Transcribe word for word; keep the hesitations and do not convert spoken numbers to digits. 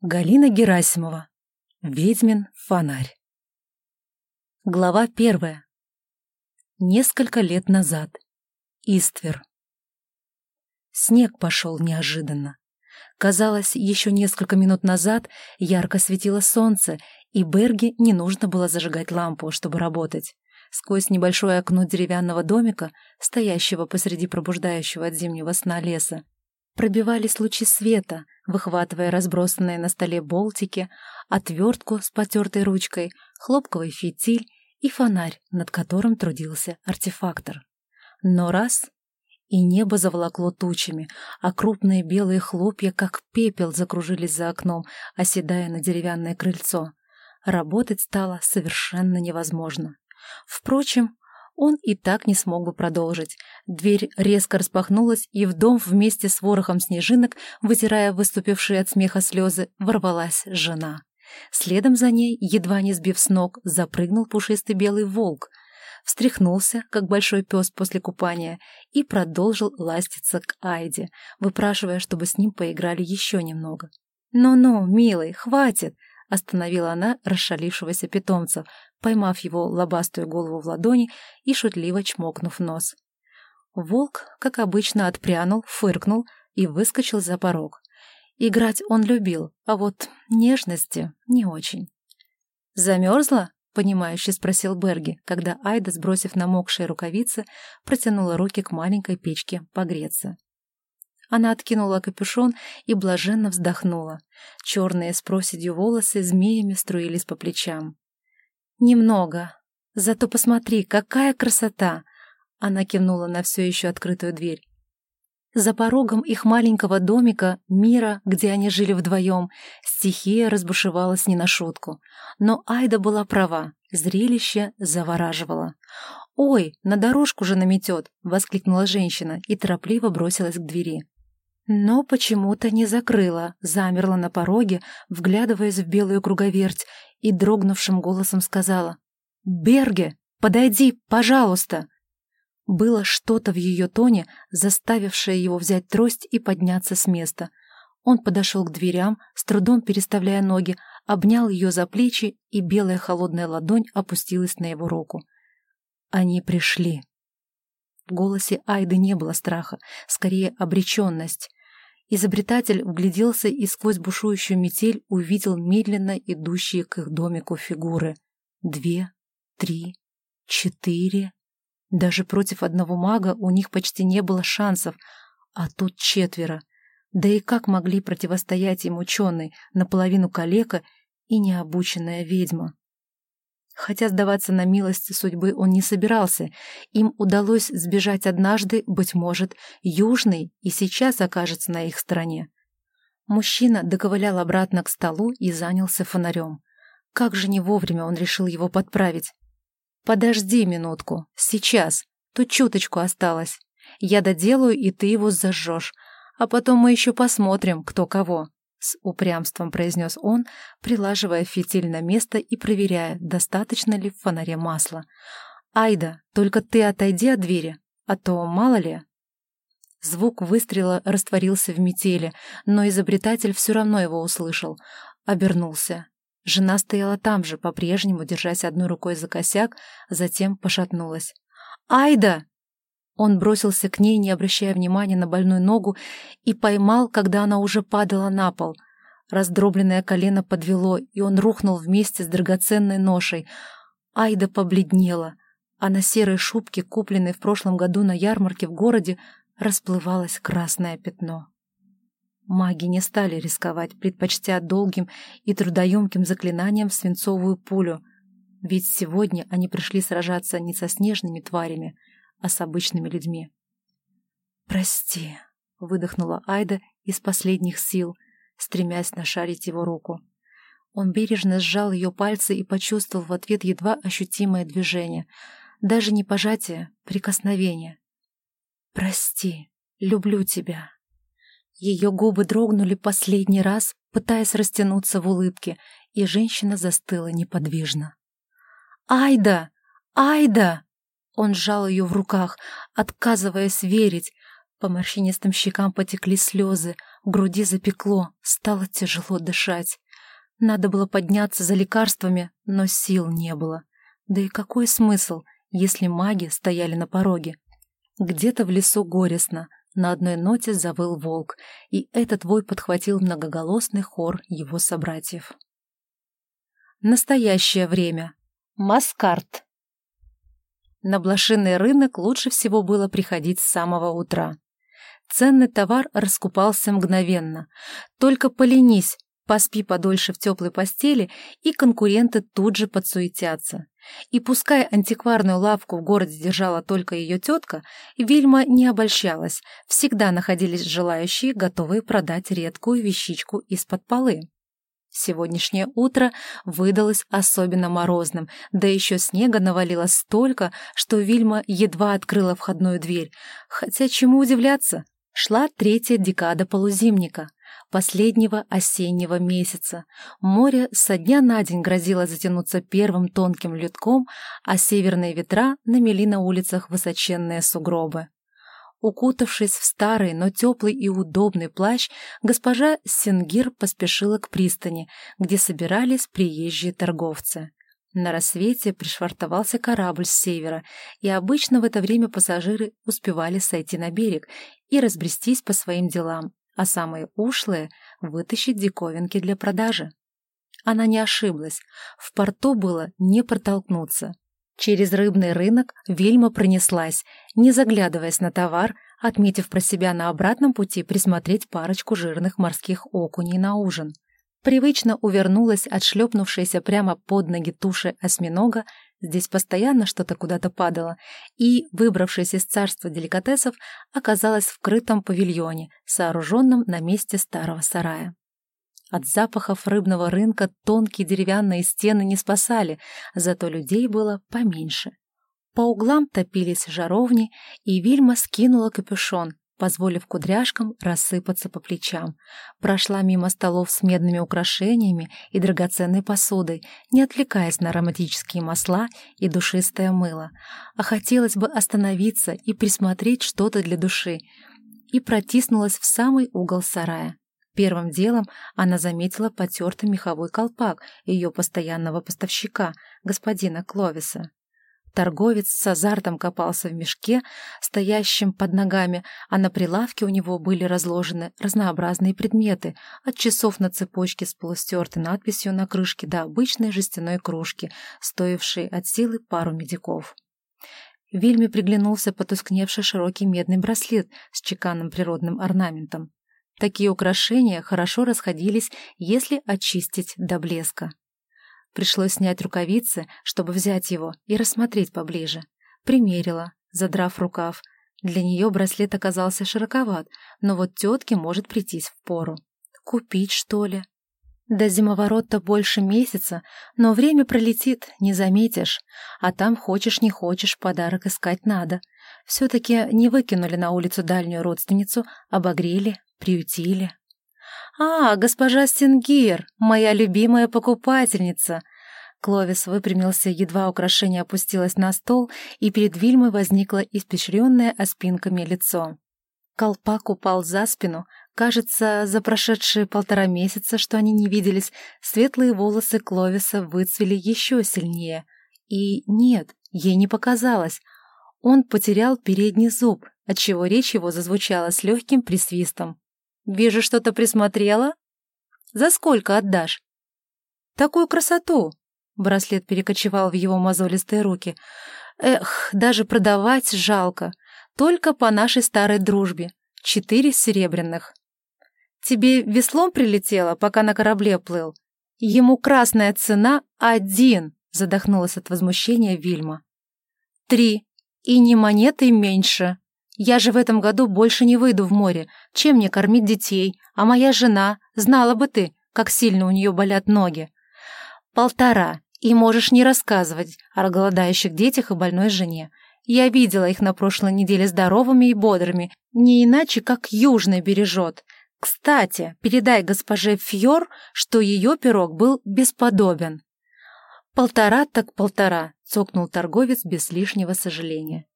Галина Герасимова. Ведьмин фонарь. Глава первая. Несколько лет назад. Иствер. Снег пошел неожиданно. Казалось, еще несколько минут назад ярко светило солнце, и Берги не нужно было зажигать лампу, чтобы работать. Сквозь небольшое окно деревянного домика, стоящего посреди пробуждающего от зимнего сна леса, пробивались лучи света, выхватывая разбросанные на столе болтики, отвертку с потертой ручкой, хлопковый фитиль и фонарь, над которым трудился артефактор. Но раз — и небо заволокло тучами, а крупные белые хлопья, как пепел, закружились за окном, оседая на деревянное крыльцо. Работать стало совершенно невозможно. Впрочем, он и так не смог бы продолжить. Дверь резко распахнулась, и в дом вместе с ворохом снежинок, вытирая выступившие от смеха слезы, ворвалась жена. Следом за ней, едва не сбив с ног, запрыгнул пушистый белый волк, встряхнулся, как большой пес после купания, и продолжил ластиться к Айде, выпрашивая, чтобы с ним поиграли еще немного. «Ну-ну, милый, хватит!» — остановила она расшалившегося питомца, поймав его лобастую голову в ладони и шутливо чмокнув нос. Волк, как обычно, отпрянул, фыркнул и выскочил за порог. Играть он любил, а вот нежности не очень. «Замерзла?» — понимающе спросил Берги, когда Айда, сбросив намокшие рукавицы, протянула руки к маленькой печке погреться. Она откинула капюшон и блаженно вздохнула. Черные с проседью волосы змеями струились по плечам. «Немного. Зато посмотри, какая красота!» Она кивнула на все еще открытую дверь. За порогом их маленького домика, мира, где они жили вдвоем, стихия разбушевалась не на шутку. Но Айда была права, зрелище завораживало. «Ой, на дорожку же наметет!» — воскликнула женщина и торопливо бросилась к двери. Но почему-то не закрыла, замерла на пороге, вглядываясь в белую круговерть, и дрогнувшим голосом сказала: «Берге, подойди, пожалуйста!» Было что-то в ее тоне, заставившее его взять трость и подняться с места. Он подошел к дверям, с трудом переставляя ноги, обнял ее за плечи, и белая холодная ладонь опустилась на его руку. Они пришли. В голосе Айды не было страха, скорее обреченность. Изобретатель вгляделся и сквозь бушующую метель увидел медленно идущие к их домику фигуры. Две, три, четыре. Даже против одного мага у них почти не было шансов, а тут четверо. Да и как могли противостоять им ученый, наполовину калека и необученная ведьма? Хотя сдаваться на милость судьбы он не собирался, им удалось сбежать однажды, быть может, Южный и сейчас окажется на их стороне. Мужчина доковылял обратно к столу и занялся фонарем. Как же не вовремя он решил его подправить. «Подожди минутку, сейчас, тут чуточку осталось. Я доделаю, и ты его зажжешь, а потом мы еще посмотрим, кто кого». С упрямством произнес он, прилаживая фитиль на место и проверяя, достаточно ли в фонаре масла. «Айда, только ты отойди от двери, а то мало ли...» Звук выстрела растворился в метели, но изобретатель все равно его услышал. Обернулся. Жена стояла там же, по-прежнему, держась одной рукой за косяк, затем пошатнулась. «Айда!» Он бросился к ней, не обращая внимания на больную ногу, и поймал, когда она уже падала на пол. Раздробленное колено подвело, и он рухнул вместе с драгоценной ношей. Айда побледнела, а на серой шубке, купленной в прошлом году на ярмарке в городе, расплывалось красное пятно. Маги не стали рисковать, предпочтя долгим и трудоемким заклинаниям свинцовую пулю, ведь сегодня они пришли сражаться не со снежными тварями, а с обычными людьми. «Прости», — выдохнула Айда из последних сил, стремясь нашарить его руку. Он бережно сжал ее пальцы и почувствовал в ответ едва ощутимое движение, даже не пожатие, прикосновение. «Прости, люблю тебя». Ее губы дрогнули последний раз, пытаясь растянуться в улыбке, и женщина застыла неподвижно. «Айда! Айда!» Он сжал ее в руках, отказываясь верить. По морщинистым щекам потекли слезы, В груди запекло, стало тяжело дышать. Надо было подняться за лекарствами, но сил не было. Да и какой смысл, если маги стояли на пороге? Где-то в лесу горестно, на одной ноте завыл волк, и этот вой подхватил многоголосный хор его собратьев. Настоящее время. Маскарт. На блошиный рынок лучше всего было приходить с самого утра. Ценный товар раскупался мгновенно. Только поленись, поспи подольше в теплой постели, и конкуренты тут же подсуетятся. И пускай антикварную лавку в городе держала только ее тетка, Вильма не обольщалась, всегда находились желающие, готовые продать редкую вещичку из-под полы. Сегодняшнее утро выдалось особенно морозным, да еще снега навалило столько, что Вильма едва открыла входную дверь. Хотя чему удивляться? Шла третья декада полузимника, последнего осеннего месяца. Море со дня на день грозило затянуться первым тонким ледком, а северные ветра намели на улицах высоченные сугробы. Укутавшись в старый, но теплый и удобный плащ, госпожа Сингир поспешила к пристани, где собирались приезжие торговцы. На рассвете пришвартовался корабль с севера, и обычно в это время пассажиры успевали сойти на берег и разбрестись по своим делам, а самые ушлые — вытащить диковинки для продажи. Она не ошиблась, в порту было не протолкнуться. Через рыбный рынок Вильма пронеслась, не заглядываясь на товар, отметив про себя на обратном пути присмотреть парочку жирных морских окуней на ужин. Привычно увернулась от шлепнувшейся прямо под ноги туши осьминога, здесь постоянно что-то куда-то падало, и, выбравшись из царства деликатесов, оказалась в крытом павильоне, сооруженном на месте старого сарая. От запахов рыбного рынка тонкие деревянные стены не спасали, зато людей было поменьше. По углам топились жаровни, и Вильма скинула капюшон, позволив кудряшкам рассыпаться по плечам. Прошла мимо столов с медными украшениями и драгоценной посудой, не отвлекаясь на ароматические масла и душистое мыло. А хотелось бы остановиться и присмотреть что-то для души, и протиснулась в самый угол сарая. Первым делом она заметила потертый меховой колпак ее постоянного поставщика, господина Кловиса. Торговец с азартом копался в мешке, стоящем под ногами, а на прилавке у него были разложены разнообразные предметы, от часов на цепочке с полустертой надписью на крышке до обычной жестяной кружки, стоившей от силы пару медиков. Вильме приглянулся потускневший широкий медный браслет с чеканным природным орнаментом. Такие украшения хорошо расходились, если очистить до блеска. Пришлось снять рукавицы, чтобы взять его и рассмотреть поближе. Примерила, задрав рукав. Для нее браслет оказался широковат, но вот тетке может прийтись впору. Купить, что ли? До зимоворота больше месяца, но время пролетит, не заметишь. А там, хочешь не хочешь, подарок искать надо. Все-таки не выкинули на улицу дальнюю родственницу, обогрели, приютили. «А, госпожа Сингир, моя любимая покупательница!» Кловис выпрямился, едва украшение опустилось на стол, и перед Вильмой возникло испещренное оспинками лицо. Колпак упал за спину. Кажется, за прошедшие полтора месяца, что они не виделись, светлые волосы Кловиса выцвели еще сильнее. И нет, ей не показалось. Он потерял передний зуб, отчего речь его зазвучала с легким присвистом. «Вижу, что-то присмотрела. За сколько отдашь?» «Такую красоту!» Браслет перекочевал в его мозолистые руки. «Эх, даже продавать жалко. Только по нашей старой дружбе. Четыре серебряных. Тебе веслом прилетело, пока на корабле плыл? Ему красная цена один!» Задохнулась от возмущения Вильма. «Три. И не монетой меньше. Я же в этом году больше не выйду в море. Чем мне кормить детей? А моя жена, знала бы ты, как сильно у нее болят ноги. Полтора. И можешь не рассказывать о голодающих детях и больной жене. Я видела их на прошлой неделе здоровыми и бодрыми, не иначе, как южный бережет. Кстати, передай госпоже Фьор, что ее пирог был бесподобен». «Полтора так полтора», — цокнул торговец без лишнего сожаления.